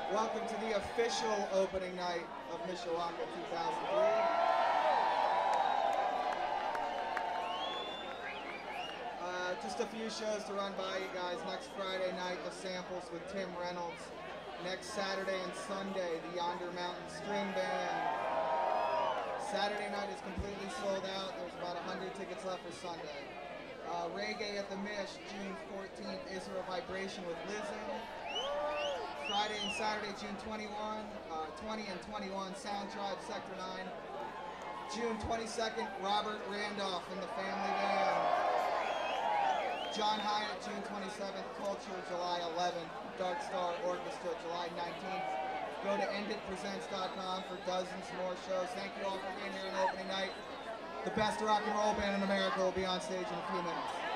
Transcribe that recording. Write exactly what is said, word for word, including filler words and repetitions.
Welcome to the official opening night of Mishawaka two thousand three. Uh, just a few shows to run by you guys. Next Friday night, the Samples with Tim Reynolds. Next Saturday and Sunday, the Yonder Mountain String Band. Saturday night is completely sold out. There's about one hundred tickets left for Sunday. Uh, Reggae at the Mish, June fourteenth, Israel Vibration with Lizzo. Friday and Saturday, June twenty-first, uh, twenty and twenty-one, Sound Tribe, Sector nine. June twenty-second, Robert Randolph and the Family Band. John Hyatt, June twenty-seventh, Culture, July eleventh, Dark Star Orchestra, July nineteenth. Go to end it presents dot com for dozens more shows. Thank you all for being here on opening night. The best rock and roll band in America will be on stage in a few minutes.